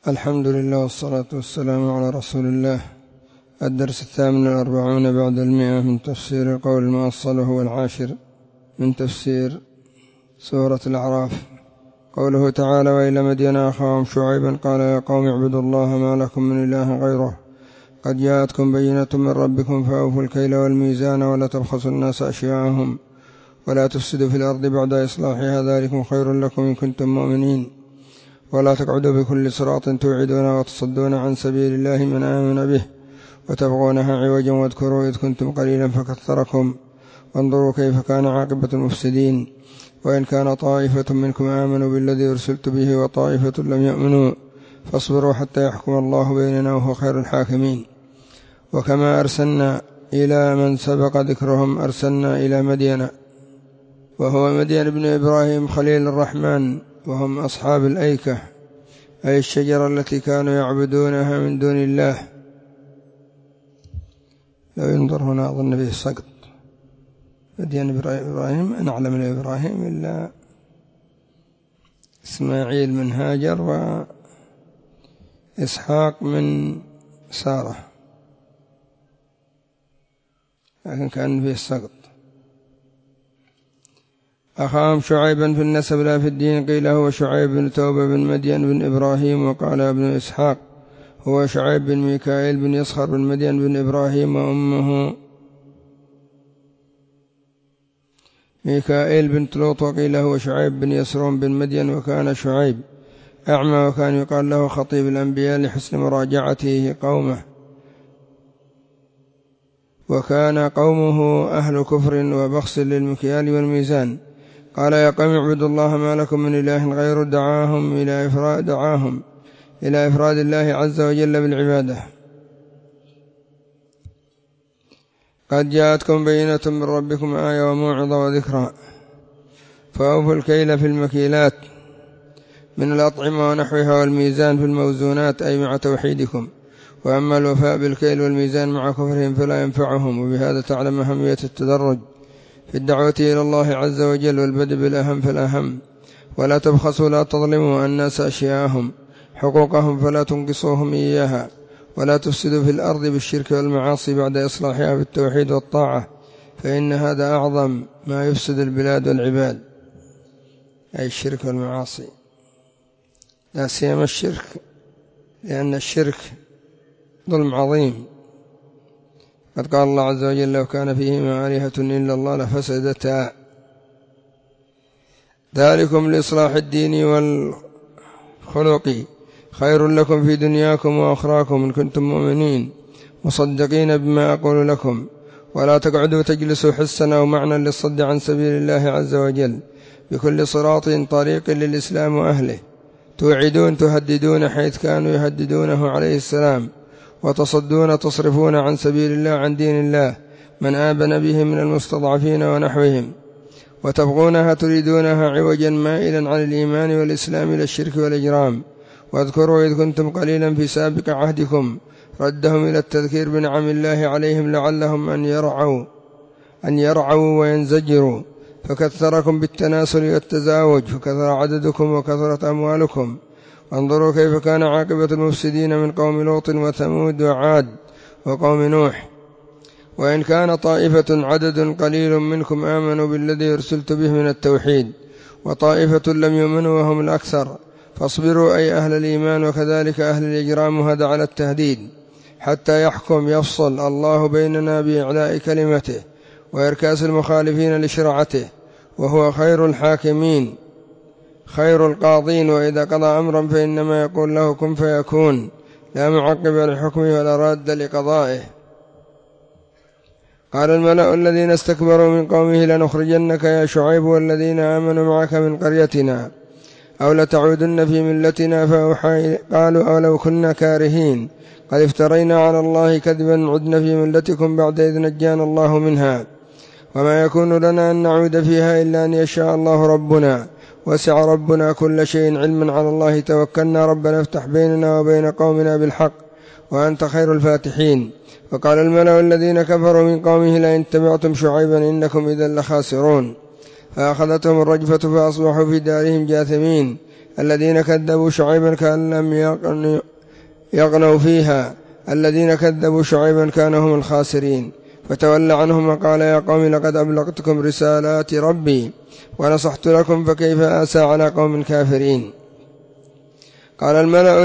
الحمد لله والصلاة والسلام على رسول الله. الدرس 48 بعد 100 من تفسير القول المؤصل، وهو 10 من تفسير سورة الأعراف. قوله تعالى: وإلى مدين أخاهم شعيبا قال يا قوم اعبدوا الله ما لكم من إله غيره قد جاءتكم بينة من ربكم فأوفوا الكيل والميزان ولا تبخسوا الناس أشياءهم ولا تفسدوا في الأرض بعد إصلاحها ذلكم خير لكم إن كنتم مؤمنين ولا تقعدوا بكل صراط توعدون وتصدون عن سبيل الله من آمن به وتبغونها عوجا واذكروا إذ كنتم قليلا فكثركم وانظروا كيف كان عاقبة المفسدين. وإن كان طائفة منكم آمنوا بالذي أرسلت به وطائفة لم يؤمنوا فاصبروا حتى يحكم الله بيننا وهو خير الحاكمين. وكما أرسلنا إلى من سبق ذكرهم أرسلنا إلى مدين، وهو مدين بن إبراهيم خليل الرحمن، وهم أصحاب الأيكة أي الشجرة التي كانوا يعبدونها من دون الله. لو ينظر هنا أظن به السقط. مدين إبراهيم نعلم لإبراهيم إلا إسماعيل من هاجر وإسحاق من سارة، لكن كان فيه السقط. أخاهم شعيبا في النسب لا في الدين، قيل هو شعيب بن توبة بن مدين بن إبراهيم، وقال ابن إسحاق هو شعيب بن ميكائيل بن يسخر بن مدين بن إبراهيم، وأمه ميكائيل بنت لوط. وقيل هو شعيب بن يسرون بن مدين، وكان شعيب أعمى وكان يقال له خطيب الأنبياء لحسن مراجعته قومه، وكان قومه أهل كفر وبخس للمكيال والميزان. قال يا قوم اعبدوا الله ما لكم من إله غيره دعاهم إلى إفراد الله عز وجل بالعبادة. قد جاءتكم بينة من ربكم آية وموعظة وذكرى فأوفوا الكيل في المكيلات من الأطعمة ونحوها والميزان في الموزونات أي مع توحيدكم. وأما الوفاء بالكيل والميزان مع كفرهم فلا ينفعهم. وبهذا تعلم أهمية التدرج في الدعوة إلى الله عز وجل والبدء بالأهم فالأهم. ولا تبخسوا لا تظلموا الناس أشياءهم حقوقهم فلا تنقصوهم إياها. ولا تفسدوا في الأرض بالشرك والمعاصي بعد إصلاحها بالتوحيد والطاعة، فإن هذا أعظم ما يفسد البلاد والعباد، أي الشرك والمعاصي، لا سيما الشرك، لأن الشرك ظلم عظيم. قد قال الله عز وجل لو كان فيهما آلهة إلا الله لفسدتا ذلكم لإصلاح الدين والخلق خير لكم في دنياكم وأخراكم إن كنتم مؤمنين مصدقين بما أقول لكم. ولا تقعدوا تجلسوا حسا أو معنى للصد عن سبيل الله عز وجل بكل صراط طريق للإسلام وأهله توعدون تهددون حيث كانوا يهددونه عليه السلام، وتصدون تصرفون عن سبيل الله عن دين الله من آمن به من المستضعفين ونحوهم، وتبغونها تريدونها عوجا مائلا عن الإيمان والإسلام إلى الشرك والإجرام. واذكروا إذ كنتم قليلا في سابق عهدكم ردهم إلى التذكير بنعم الله عليهم لعلهم أن يرعوا وينزجروا، فكثركم بالتناسل والتزاوج فكثر عددكم وكثرت أموالكم. وانظروا كيف كان عاقبة المفسدين من قوم لوط وثمود وعاد وقوم نوح. وإن كان طائفة عدد قليل منكم آمنوا بالذي أرسلت به من التوحيد وطائفة لم يؤمنوا وهم الأكثر فاصبروا أي أهل الإيمان وكذلك أهل الإجرام، هذا على التهديد حتى يفصل الله بيننا بإعلاء كلمته وإركاس المخالفين لشرعته، وهو خير الحاكمين خير القاضين. وإذا قضى أمرا فإنما يقول له كن فيكون، لا معقب لحكمه ولا راد لقضائه. قال الملأ الذين استكبروا من قومه لنخرجنك يا شعيب والذين آمنوا معك من قريتنا أو لتعودن في ملتنا. فأوحى قالوا أولو كنا كارهين قد افترينا على الله كذبا عدنا في ملتكم بعد إذ نجانا الله منها وما يكون لنا أن نعود فيها إلا أن يشاء الله ربنا وسع ربنا كل شيء علما على الله توكلنا ربنا افتح بيننا وبين قومنا بالحق وأنت خير الفاتحين. وقال الملأ الذين كفروا من قومه لئن اتبعتم شعيبا إنكم إذا لخاسرون. فأخذتهم الرجفة فأصبحوا في دارهم جاثمين. الذين كذبوا شعيبا كأن لم يغنوا فيها الذين كذبوا شعيبا كانوا هم الخاسرين. فتولى عنهم وقال يا قوم لقد أبلغتكم رسالات ربي ونصحت لكم فكيف آسى على قوم كافرين. قال الملأ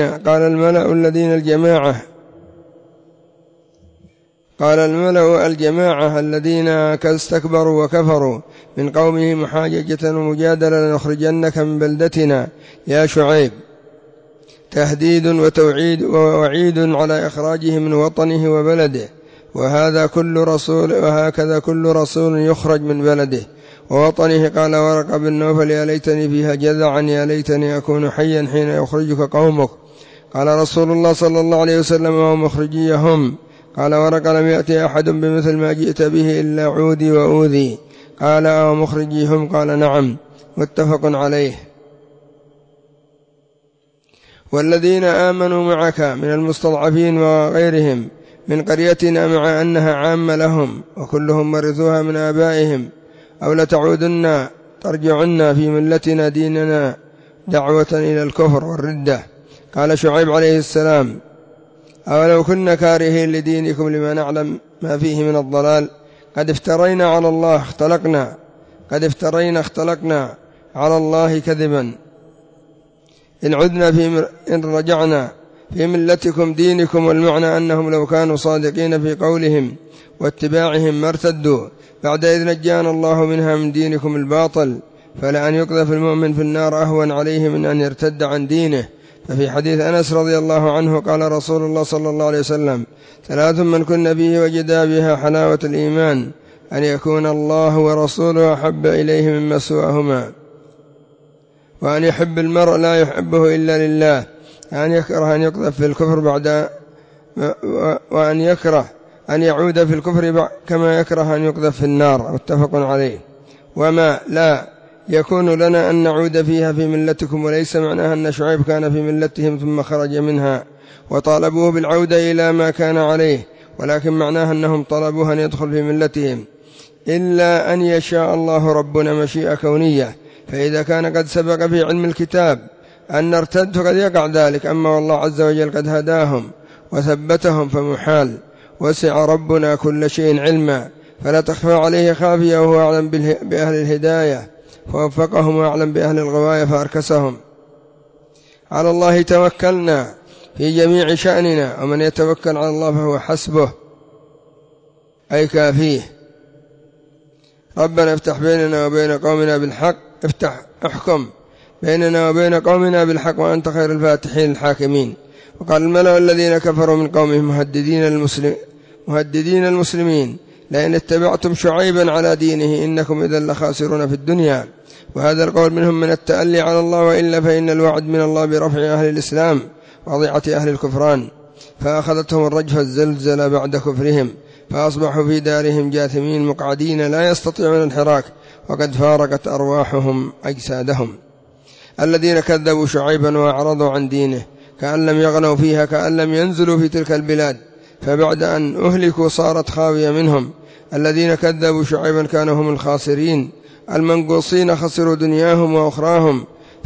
الجماعة الذين استكبروا وكفروا من قومه محاججة ومجادلة لنخرجنك من بلدتنا يا شعيب، تهديد ووعيد على إخراجه من وطنه وبلده، وهكذا كل رسول يخرج من بلده ووطنه. قال ورقة بن نوفل يا ليتني فيها جذعا يا ليتني أكون حيا حين يخرجك قومك. قال رسول الله صلى الله عليه وسلم ومخرجيهم. قال ورقة لم يأتي أحد بمثل ما جئت به إلا عودي وأوذي. قال ومخرجيهم؟ قال نعم. متفق عليه. والذين آمنوا معك من المستضعفين وغيرهم من قريتنا مع أنها عامة لهم وكلهم ورثوها من آبائهم أو لتعودن ترجعن في ملتنا ديننا دعوة إلى الكفر والردة. قال شعيب عليه السلام أولو كنا كارهين لدينكم لما نعلم ما فيه من الضلال قد افترينا اختلقنا على الله كذبا إن رجعنا في ملتكم دينكم. والمعنى أنهم لو كانوا صادقين في قولهم واتباعهم ما ارتدوا بعد إذ نجانا الله منها من دينكم الباطل، فلأن يقذف المؤمن في النار أهون عليه من أن يرتد عن دينه. ففي حديث أنس رضي الله عنه قال رسول الله صلى الله عليه وسلم 3 من كن فيه وجدا بها حلاوة الإيمان أن يكون الله ورسوله أحب إليه مما سواهما، وأن يحب المرء لا يحبه إلا لله، أن يكره أن يقذف في الكفر وأن يكره أن يعود في الكفر كما يكره أن يقذف في النار. متفق عليه. وما لا يكون لنا أن نعود فيها في ملتكم، وليس معناها أن شعيب كان في ملتهم ثم خرج منها وطالبوه بالعودة إلى ما كان عليه، ولكن معناها أنهم طلبوه أن يدخل في ملتهم، إلا أن يشاء الله ربنا مشيئة كونية. فإذا كان قد سبق في علم الكتاب أن نرتد قد يقع ذلك، أما والله عز وجل قد هداهم وثبتهم فمحال. وسع ربنا كل شيء علما فلا تخفى عليه خافية، وهو أعلم بأهل الهداية فوفقهم وأعلم بأهل الغواية فأركسهم. على الله توكلنا في جميع شأننا، ومن يتوكل على الله فهو حسبه أي كافيه. ربنا افتح بيننا وبين قومنا بالحق، احكم بيننا وبين قومنا بالحق وأنت خير الفاتحين الحاكمين. وقال الملأ الذين كفروا من قومهم مهددين المسلمين لئن اتبعتم شعيبا على دينه إنكم إذا لخاسرون في الدنيا. وهذا القول منهم من التألي على الله، وإلا فإن الوعد من الله برفع أهل الإسلام وضيعة أهل الكفران، فأخذتهم الرجفة الزلزلة بعد كفرهم فأصبحوا في دارهم جاثمين مقعدين لا يستطيعون الحراك، وقد فارقت أرواحهم أجسادهم. الذين كذبوا شعيبا وأعرضوا عن دينه كأن لم يغنوا فيها، كأن لم ينزلوا في تلك البلاد، فبعد أن أهلكوا صارت خاوية منهم. الذين كذبوا شعيبا كانوا هم الخاسرين المنقوصين، خسروا دنياهم وأخراهم.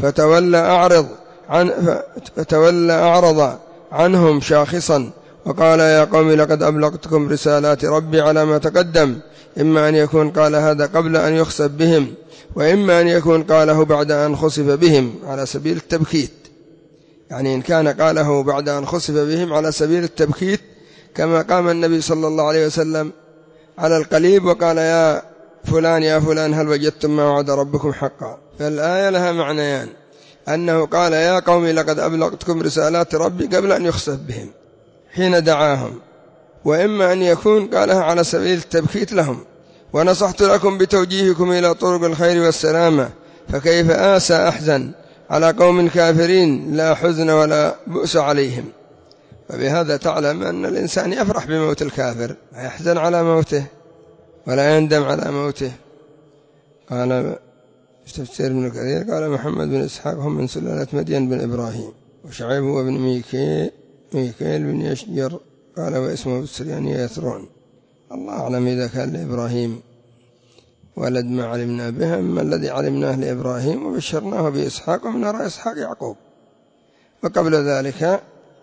فتولى أعرض عنهم شاخصا وقال يا قوم لقد أبلغتكم رسالات ربي على ما تقدم. إما أن يكون قال هذا قبل أن يخسف بهم، وإما أن يكون قاله بعد أن خسف بهم على سبيل التبكيت. يعني إن كان قاله بعد أن خسف بهم على سبيل التبكيت، كما قام النبي صلى الله عليه وسلم على القليب وقال يا فلان هل وجدتم ما وعد ربكم حقا. فالآية لها معنيان، أنه قال يا قوم لقد أبلغتكم رسالات ربي قبل أن يخسف بهم حين دعاهم، وإما أن يكون قالها على سبيل التبكيت لهم. ونصحت لكم بتوجيهكم إلى طرق الخير والسلامة، فكيف آسى أحزن على قوم كافرين لا حزن ولا بؤس عليهم. وبهذا تعلم أن الإنسان يفرح بموت الكافر، لا يحزن على موته ولا يندم على موته. قال تفسير ابن كثير قال محمد بن إسحاق هم من سلالة مدين بن إبراهيم، وشعيب هو بن ميكيل بن يشجر قال واسمه بالسريانية يثرون. الله أعلم إذا كان لإبراهيم ولد ما علمنا به أما الذي علمناه لإبراهيم وبشرناه بإسحاق ومن وراء إسحاق يعقوب. وقبل ذلك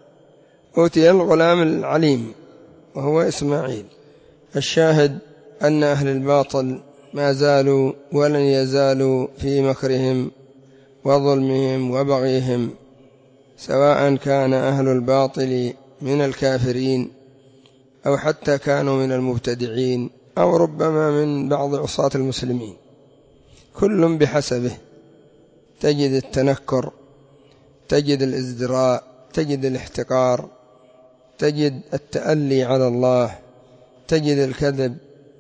أوتي الغلام العليم وهو إسماعيل. الشاهد أن أهل الباطل ما زالوا ولن يزالوا في مكرهم وظلمهم وبغيهم، سواء كان أهل الباطل من الكافرين أو حتى كانوا من المبتدعين أو ربما من بعض عصاة المسلمين، كل بحسبه. تجد التنكر، تجد الازدراء، تجد الاحتقار، تجد التألي على الله، تجد الكذب،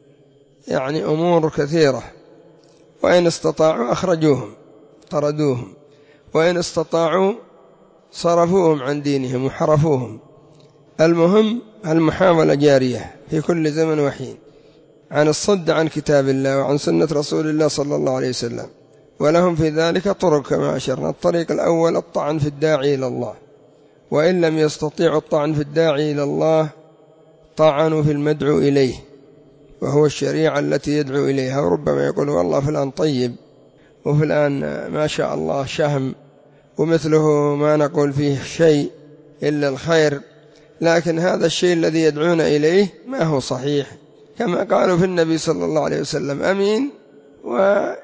يعني أمور كثيرة. وإن استطاعوا أخرجوهم طردوهم، وإن استطاعوا صرفوهم عن دينهم وحرفوهم. المهم المحاولة جارية في كل زمن وحين عن الصد عن كتاب الله وعن سنة رسول الله صلى الله عليه وسلم، ولهم في ذلك طرق كما أشرنا. الطريق الأول الطعن في الداعي إلى الله، وإن لم يستطيعوا الطعن في الداعي إلى الله طعنوا في المدعو إليه، وهو الشريعة التي يدعو إليها. وربما يقول والله فلان طيب وفلان ما شاء الله شهم ومثله ما نقول فيه شيء إلا الخير، لكن هذا الشيء الذي يدعون إليه ما هو صحيح، كما قالوا في النبي صلى الله عليه وسلم أمين ولا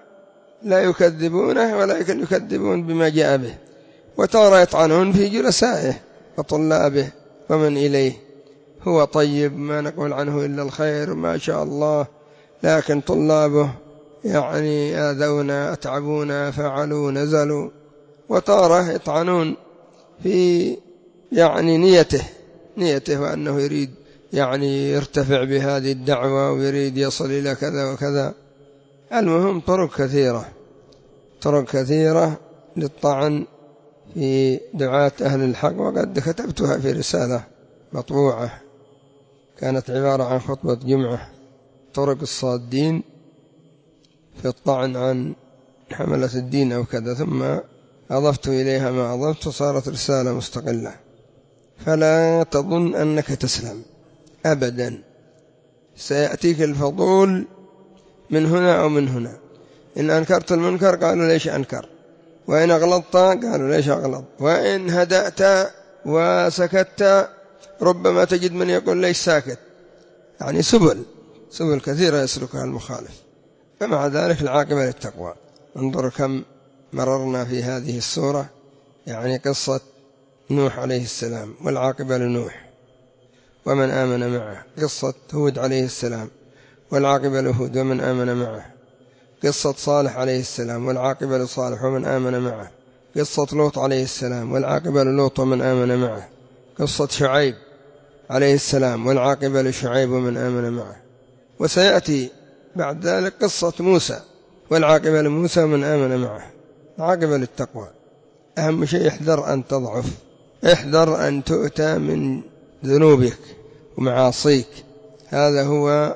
يكذبونه ولكن يكذبون بما جاء به. وترى يطعنون في جلسائه وطلابه ومن إليه، هو طيب ما نقول عنه إلا الخير ما شاء الله، لكن طلابه يعني آذونا أتعبونا فعلوا نزلوا. وترى يطعنون في يعني نيته وأنه يريد يعني يرتفع بهذه الدعوة ويريد يصل إلى كذا وكذا. المهم طرق كثيرة للطعن في دعاة أهل الحق، وقد كتبتها في رسالة مطبوعة كانت عبارة عن خطبة جمعة، طرق الصادين في الطعن عن حملة الدين أو كذا، ثم أضفت إليها ما أضفت، صارت رسالة مستقلة. فلا تظن أنك تسلم أبدا، سيأتيك الفضول من هنا أو من هنا. إن أنكرت المنكر قالوا ليش أنكر، وإن أغلطت قالوا ليش أغلط، وإن هدأت وسكت ربما تجد من يقول ليش ساكت. يعني سبل كثيرة يسلكها المخالف. فمع ذلك العاقبة للتقوى. انظر كم مررنا في هذه السورة، يعني قصة نوح عليه السلام والعاقبة لنوح ومن آمن معه، قصة هود عليه السلام والعاقبة لهود ومن آمن معه، قصة صالح عليه السلام والعاقبة لصالح ومن آمن معه، قصة لوط عليه السلام والعاقبة للوط ومن آمن معه، قصة شعيب عليه السلام والعاقبة لشعيب ومن آمن معه. وسيأتي بعد ذلك قصة موسى والعاقبة لموسى ومن آمن معه. عاقبة للتقوى. أهم شيء احذر أن تضعف، احذر أن تؤتى من ذنوبك ومعاصيك، هذا هو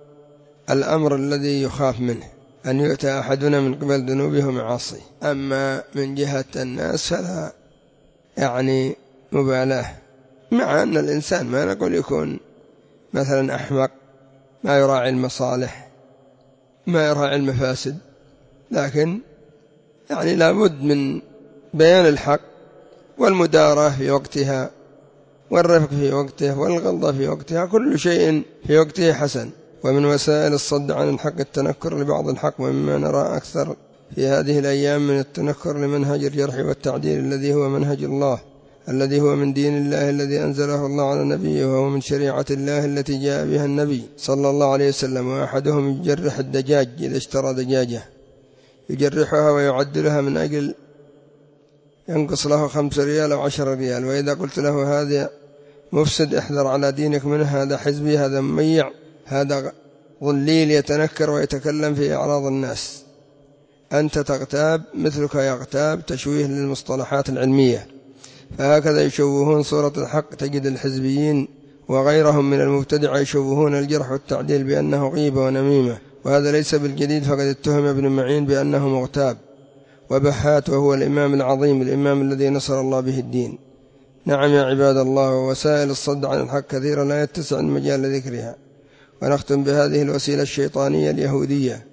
الأمر الذي يخاف منه، أن يؤتى أحدنا من قبل ذنوبه ومعاصيه. أما من جهة الناس فلا يعني مبالاة، مع أن الإنسان ما نقول يكون مثلا أحمق ما يراعي المصالح ما يراعي المفاسد، لكن يعني لابد من بيان الحق والمداراة في وقتها والرفق في وقته والغلظة في وقتها، كل شيء في وقته حسن. ومن وسائل الصد عن الحق التنكر لبعض الحق، ومما نرى أكثر في هذه الأيام من التنكر لمنهج الجرح والتعديل الذي هو منهج الله، الذي هو من دين الله الذي أنزله الله على نبيه، وهو من شريعة الله التي جاء بها النبي صلى الله عليه وسلم. وأحدهم يجرح الدجاج إذا اشترى دجاجة، يجرحها ويعدلها من أجل ينقص له 5 ريال أو 10 ريال، وإذا قلت له هذا مفسد احذر على دينك منه، هذا حزبي، هذا مميع، هذا ضليل يتنكر ويتكلم في أعراض الناس، أنت تغتاب مثلك يغتاب، تشويه للمصطلحات العلمية. فهكذا يشوهون صورة الحق. تجد الحزبيين وغيرهم من المبتدع يشوهون الجرح والتعديل بأنه غيبة ونميمة، وهذا ليس بالجديد، فقد اتهم ابن معين بأنه مغتاب وبحات، وهو الإمام العظيم الإمام الذي نصر الله به الدين. نعم يا عباد الله، ووسائل الصد عن الحق كثيرة لا يتسع المجال لذكرها. ونختم بهذه الوسيلة الشيطانية اليهودية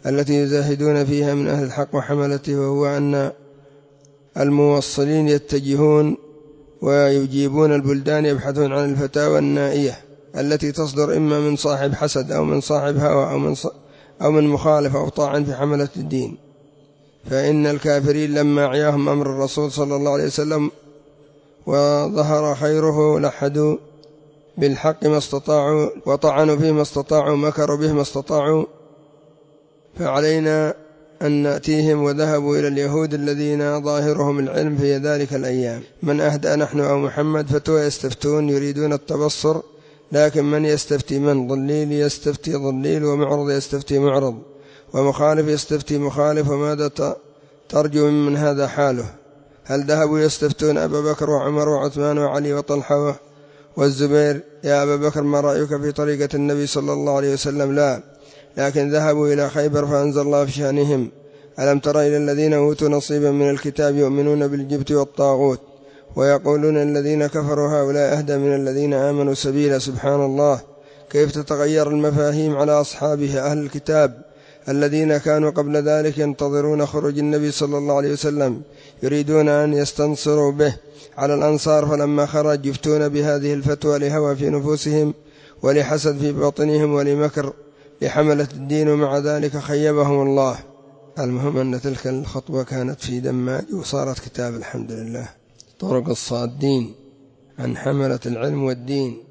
التي يزاهدون فيها من أهل الحق وحملته، وهو أن الموصلين يتجهون ويجيبون البلدان يبحثون عن الفتاوى النائية التي تصدر إما من صاحب حسد أو من صاحب هوى أو من مخالف أو طاعن في حملة الدين. فإن الكافرين لما أعياهم أمر الرسول صلى الله عليه وسلم وظهر خيره لحدوا بالحق ما استطاعوا وطعنوا فيه ما استطاعوا مكروا به ما استطاعوا. فعلينا أن نأتيهم، وذهبوا إلى اليهود الذين ظاهرهم العلم في ذلك الأيام. من أهدأ نحن أو محمد فتوى يستفتون يريدون التبصر، لكن من يستفتي من ضليل يستفتي ضليل، ومعرض يستفتي معرض، ومخالف يستفتي مخالف. وماذا ترجو من هذا حاله؟ هل ذهبوا يستفتون أبا بكر وعمر وعثمان وعلي وطلحة والزبير يا أبا بكر ما رأيك في طريقة النبي صلى الله عليه وسلم؟ لا، لكن ذهبوا إلى خيبر فأنزل الله في شأنهم: ألم تر إلى الذين أوتوا نصيبا من الكتاب يؤمنون بالجبت والطاغوت ويقولون الذين كفروا هؤلاء أهدى من الذين آمنوا سبيلا. سبحان الله، كيف تتغير المفاهيم على أصحابه أهل الكتاب الذين كانوا قبل ذلك ينتظرون خروج النبي صلى الله عليه وسلم، يريدون أن يستنصروا به على الأنصار، فلما خرج يفتون بهذه الفتوى لهوى في نفوسهم ولحسد في باطنهم ولمكر لحملة الدين، ومع ذلك خيبهم الله. المهم أن تلك الخطوة كانت في دماج وصارت كتاب الحمد لله. طرق الصادين عن حملة العلم والدين.